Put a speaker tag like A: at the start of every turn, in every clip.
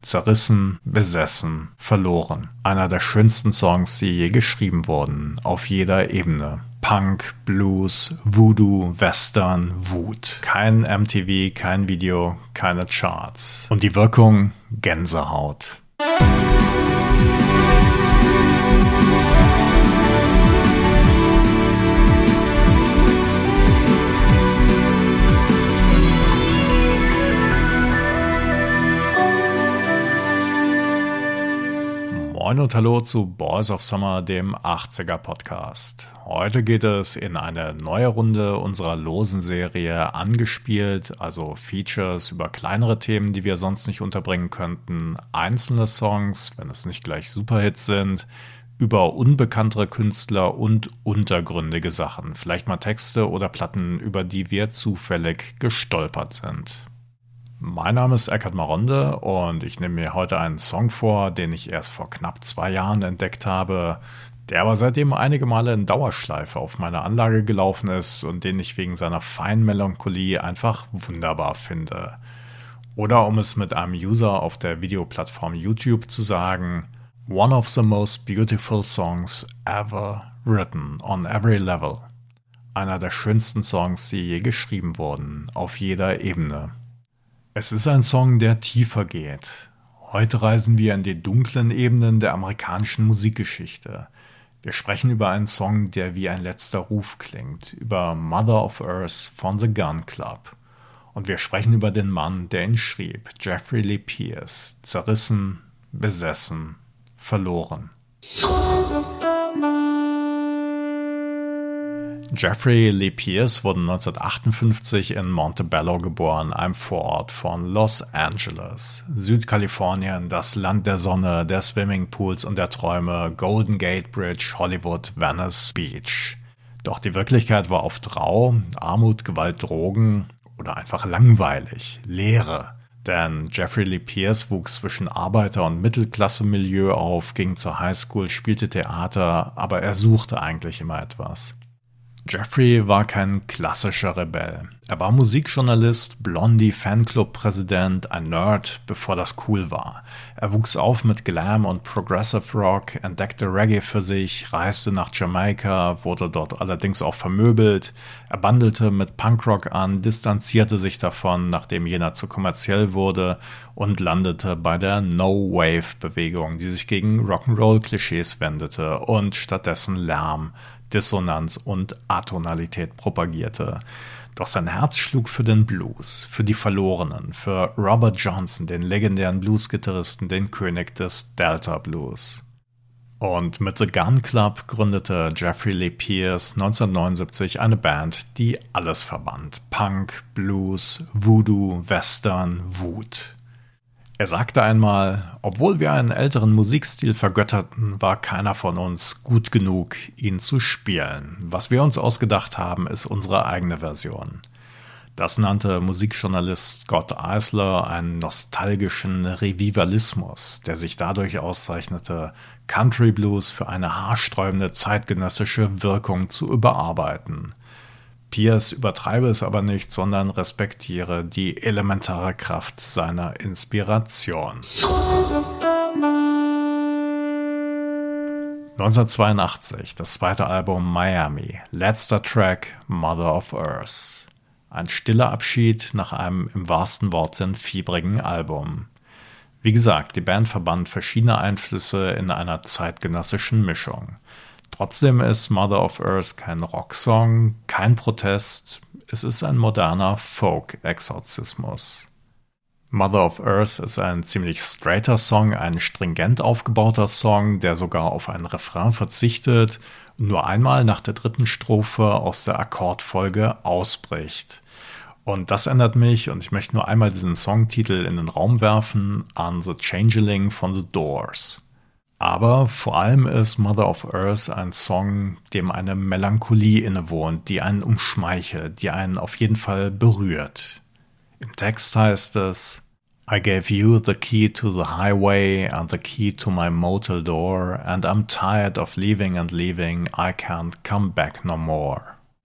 A: Zerrissen, besessen, verloren. Einer der schönsten Songs, die je geschrieben wurden, auf jeder Ebene. Punk, Blues, Voodoo, Western, Wut. Kein MTV, kein Video, keine Charts. Und die Wirkung? Gänsehaut. Moin und hallo zu Boys of Summer, dem 80er Podcast. Heute geht es in eine neue Runde unserer losen Serie Angespielt, also Features über kleinere Themen, die wir sonst nicht unterbringen könnten, einzelne Songs, wenn es nicht gleich Superhits sind, über unbekanntere Künstler und untergründige Sachen, vielleicht mal Texte oder Platten, über die wir zufällig gestolpert sind. Mein Name ist Eckhard Maronde und ich nehme mir heute einen Song vor, den ich erst vor knapp 2 Jahren entdeckt habe, der aber seitdem einige Male in Dauerschleife auf meiner Anlage gelaufen ist und den ich wegen seiner feinen Melancholie einfach wunderbar finde. Oder um es mit einem User auf der Videoplattform YouTube zu sagen, one of the most beautiful songs ever written on every level. Einer der schönsten Songs, die je geschrieben wurden, auf jeder Ebene. Es ist ein Song, der tiefer geht. Heute reisen wir in die dunklen Ebenen der amerikanischen Musikgeschichte. Wir sprechen über einen Song, der wie ein letzter Ruf klingt, über Mother of Earth von The Gun Club. Und wir sprechen über den Mann, der ihn schrieb, Jeffrey Lee Pierce, zerrissen, besessen, verloren. Jeffrey Lee Pierce wurde 1958 in Montebello geboren, einem Vorort von Los Angeles. Südkalifornien, das Land der Sonne, der Swimmingpools und der Träume, Golden Gate Bridge, Hollywood, Venice Beach. Doch die Wirklichkeit war oft rau, Armut, Gewalt, Drogen oder einfach langweilig, Leere. Denn Jeffrey Lee Pierce wuchs zwischen Arbeiter- und Mittelklasse-Milieu auf, ging zur Highschool, spielte Theater, aber er suchte eigentlich immer etwas. Jeffrey war kein klassischer Rebell. Er war Musikjournalist, Blondie-Fanclub-Präsident, ein Nerd, bevor das cool war. Er wuchs auf mit Glam und Progressive Rock, entdeckte Reggae für sich, reiste nach Jamaika, wurde dort allerdings auch vermöbelt. Er bandelte mit Punkrock an, distanzierte sich davon, nachdem jener zu kommerziell wurde und landete bei der No-Wave-Bewegung, die sich gegen Rock'n'Roll-Klischees wendete und stattdessen Lärm, Dissonanz und Atonalität propagierte. Doch sein Herz schlug für den Blues, für die Verlorenen, für Robert Johnson, den legendären Bluesgitarristen, den König des Delta Blues. Und mit The Gun Club gründete Jeffrey Lee Pierce 1979 eine Band, die alles verband. Punk, Blues, Voodoo, Western, Wut. Er sagte einmal, obwohl wir einen älteren Musikstil vergötterten, war keiner von uns gut genug, ihn zu spielen. Was wir uns ausgedacht haben, ist unsere eigene Version. Das nannte Musikjournalist Scott Eisler einen nostalgischen Revivalismus, der sich dadurch auszeichnete, Country Blues für eine haarsträubende zeitgenössische Wirkung zu überarbeiten. Pierce übertreibe es aber nicht, sondern respektiere die elementare Kraft seiner Inspiration. 1982, das zweite Album Miami, letzter Track Mother of Earth. Ein stiller Abschied nach einem im wahrsten Wortsinn fiebrigen Album. Wie gesagt, die Band verband verschiedene Einflüsse in einer zeitgenössischen Mischung. Trotzdem ist Mother of Earth kein Rocksong, kein Protest, es ist ein moderner Folk-Exorzismus. Mother of Earth ist ein ziemlich straighter Song, ein stringent aufgebauter Song, der sogar auf einen Refrain verzichtet und nur einmal nach der 3. Strophe aus der Akkordfolge ausbricht. Und das erinnert mich, und ich möchte nur einmal diesen Songtitel in den Raum werfen, an The Changeling von The Doors. Aber vor allem ist Mother of Earth ein Song, dem eine Melancholie innewohnt, die einen umschmeichelt, die einen auf jeden Fall berührt. Im Text heißt es: I gave you the key to the highway and the key to my motel door, and I'm tired of leaving and leaving, I can't come back no more.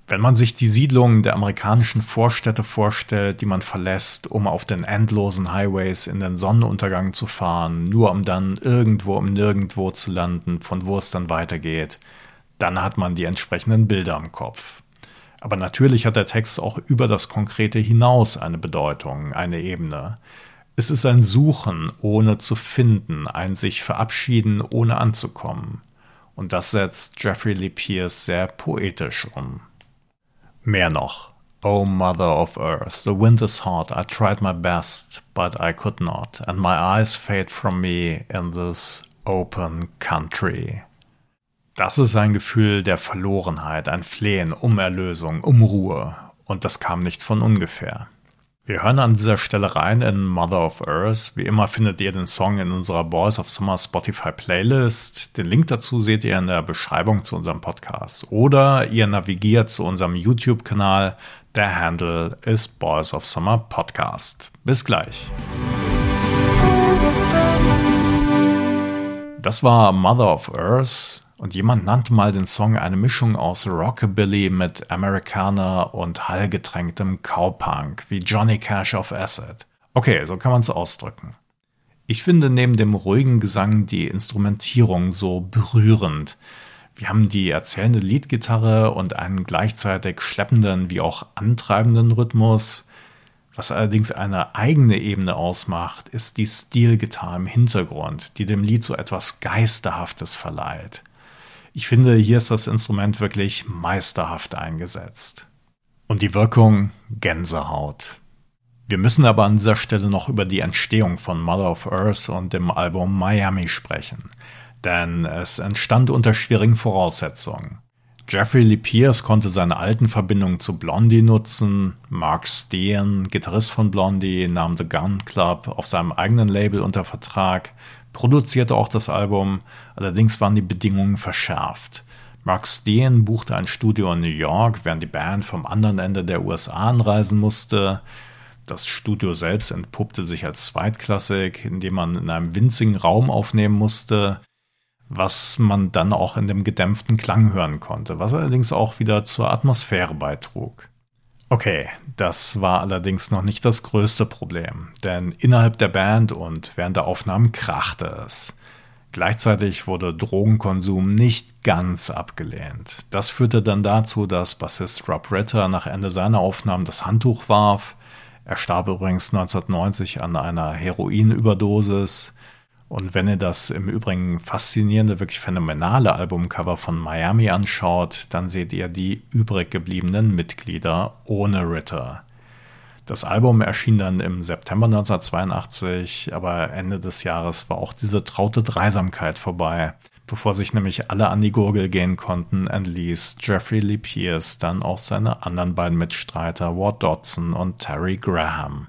A: Wenn man sich die Siedlungen der amerikanischen Vorstädte vorstellt, die man verlässt, um auf den endlosen Highways in den Sonnenuntergang zu fahren, nur um dann irgendwo im Nirgendwo zu landen, von wo es dann weitergeht, dann hat man die entsprechenden Bilder im Kopf. Aber natürlich hat der Text auch über das Konkrete hinaus eine Bedeutung, eine Ebene. Es ist ein Suchen, ohne zu finden, ein sich verabschieden, ohne anzukommen. Und das setzt Jeffrey Lee Pierce sehr poetisch um. Mehr noch. Oh Mother of Earth, the wind is hot, I tried my best, but I could not, and my eyes fade from me in this open country. Das ist ein Gefühl der Verlorenheit, ein Flehen um Erlösung, um Ruhe. Und das kam nicht von ungefähr. Wir hören an dieser Stelle rein in Mother of Earth. Wie immer findet ihr den Song in unserer Boys of Summer Spotify Playlist. Den Link dazu seht ihr in der Beschreibung zu unserem Podcast. Oder ihr navigiert zu unserem YouTube-Kanal. Der Handle ist Boys of Summer Podcast. Bis gleich. Das war Mother of Earth. Und jemand nannte mal den Song eine Mischung aus Rockabilly mit Americana und hallgetränktem Cowpunk, wie Johnny Cash auf Acid. Okay, so kann man es ausdrücken. Ich finde neben dem ruhigen Gesang die Instrumentierung so berührend. Wir haben die erzählende Leadgitarre und einen gleichzeitig schleppenden wie auch antreibenden Rhythmus. Was allerdings eine eigene Ebene ausmacht, ist die Steel-Gitarre im Hintergrund, die dem Lied so etwas Geisterhaftes verleiht. Ich finde, hier ist das Instrument wirklich meisterhaft eingesetzt. Und die Wirkung Gänsehaut. Wir müssen aber an dieser Stelle noch über die Entstehung von Mother of Earth und dem Album Miami sprechen. Denn es entstand unter schwierigen Voraussetzungen. Jeffrey Lee Pierce konnte seine alten Verbindungen zu Blondie nutzen. Mark Steen, Gitarrist von Blondie, nahm The Gun Club auf seinem eigenen Label unter Vertrag, produzierte auch das Album, allerdings waren die Bedingungen verschärft. Mark Steen buchte ein Studio in New York, während die Band vom anderen Ende der USA anreisen musste. Das Studio selbst entpuppte sich als zweitklassig, indem man in einem winzigen Raum aufnehmen musste, was man dann auch in dem gedämpften Klang hören konnte, was allerdings auch wieder zur Atmosphäre beitrug. Okay, das war allerdings noch nicht das größte Problem, denn innerhalb der Band und während der Aufnahmen krachte es. Gleichzeitig wurde Drogenkonsum nicht ganz abgelehnt. Das führte dann dazu, dass Bassist Rob Ritter nach Ende seiner Aufnahmen das Handtuch warf. Er starb übrigens 1990 an einer Heroinüberdosis. Und wenn ihr das im Übrigen faszinierende, wirklich phänomenale Albumcover von Miami anschaut, dann seht ihr die übrig gebliebenen Mitglieder ohne Ritter. Das Album erschien dann im September 1982, aber Ende des Jahres war auch diese traute Dreisamkeit vorbei, bevor sich nämlich alle an die Gurgel gehen konnten, entließ Jeffrey Lee Pierce dann auch seine anderen beiden Mitstreiter Ward Dodson und Terry Graham.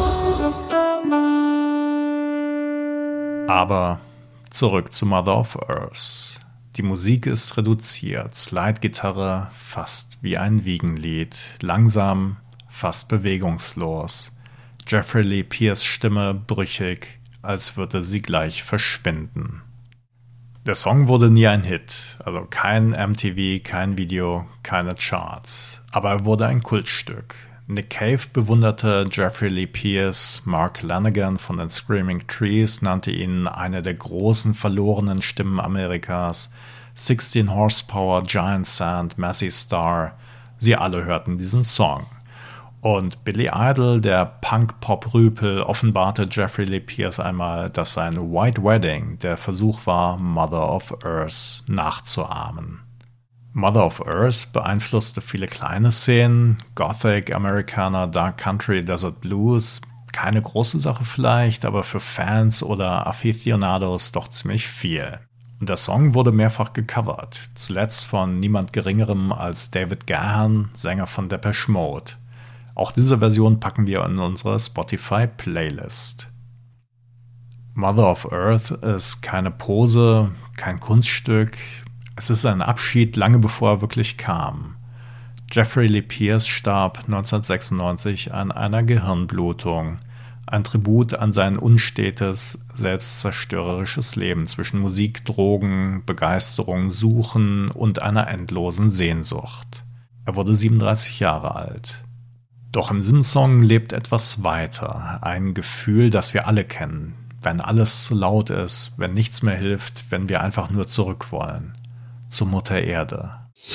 A: Aber zurück zu Mother of Earth. Die Musik ist reduziert, Slide-Gitarre fast wie ein Wiegenlied, langsam, fast bewegungslos. Jeffrey Lee Pierce Stimme brüchig, als würde sie gleich verschwinden. Der Song wurde nie ein Hit, also kein MTV, kein Video, keine Charts, aber er wurde ein Kultstück. Nick Cave bewunderte Jeffrey Lee Pierce, Mark Lanegan von den Screaming Trees nannte ihn eine der großen verlorenen Stimmen Amerikas, 16 Horsepower, Giant Sand, Massey Star, sie alle hörten diesen Song. Und Billy Idol, der Punk-Pop-Rüpel, offenbarte Jeffrey Lee Pierce einmal, dass sein White Wedding der Versuch war, Mother of Earth nachzuahmen. Mother of Earth beeinflusste viele kleine Szenen, Gothic, Americana, Dark Country, Desert Blues, keine große Sache vielleicht, aber für Fans oder Aficionados doch ziemlich viel. Und der Song wurde mehrfach gecovert, zuletzt von niemand Geringerem als David Gahan, Sänger von Depeche Mode. Auch diese Version packen wir in unsere Spotify-Playlist. Mother of Earth ist keine Pose, kein Kunststück. Es ist ein Abschied lange bevor er wirklich kam. Jeffrey Lee Pierce starb 1996 an einer Gehirnblutung. Ein Tribut an sein unstetes, selbstzerstörerisches Leben zwischen Musik, Drogen, Begeisterung, Suchen und einer endlosen Sehnsucht. Er wurde 37 Jahre alt. Doch in diesem Song lebt etwas weiter, ein Gefühl, das wir alle kennen, wenn alles zu laut ist, wenn nichts mehr hilft, wenn wir einfach nur zurück wollen, zur Mutter Erde.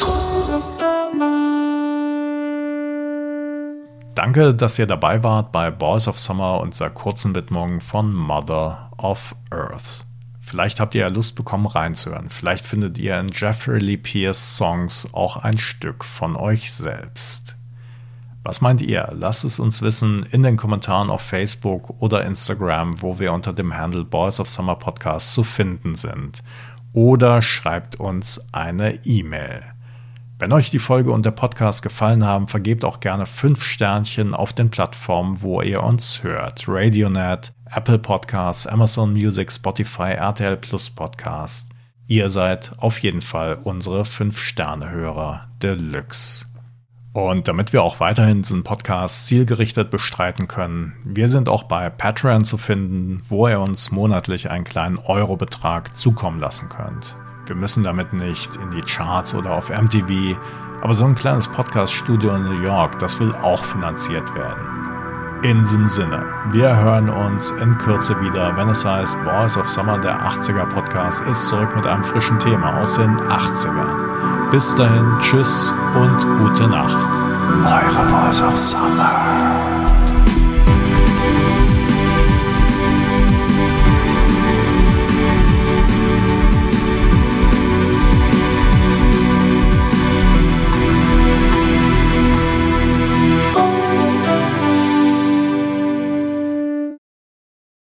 A: Danke, dass ihr dabei wart bei Boys of Summer und der kurzen Widmung von Mother of Earth. Vielleicht habt ihr ja Lust bekommen reinzuhören. Vielleicht findet ihr in Jeffrey Lee Pierce Songs auch ein Stück von euch selbst. Was meint ihr? Lasst es uns wissen in den Kommentaren auf Facebook oder Instagram, wo wir unter dem Handle Boys of Summer Podcast zu finden sind. Oder schreibt uns eine E-Mail. Wenn euch die Folge und der Podcast gefallen haben, vergebt auch gerne 5 Sternchen auf den Plattformen, wo ihr uns hört. Radionet, Apple Podcasts, Amazon Music, Spotify, RTL Plus Podcast. Ihr seid auf jeden Fall unsere 5-Sterne-Hörer Deluxe. Und damit wir auch weiterhin diesen Podcast zielgerichtet bestreiten können, wir sind auch bei Patreon zu finden, wo ihr uns monatlich einen kleinen Eurobetrag zukommen lassen könnt. Wir müssen damit nicht in die Charts oder auf MTV, aber so ein kleines Podcast-Studio in New York, das will auch finanziert werden. In diesem Sinne, wir hören uns in Kürze wieder, wenn es heißt Boys of Summer, der 80er Podcast, ist zurück mit einem frischen Thema aus den 80ern. Bis dahin, tschüss und gute Nacht. Eure Boys of Summer.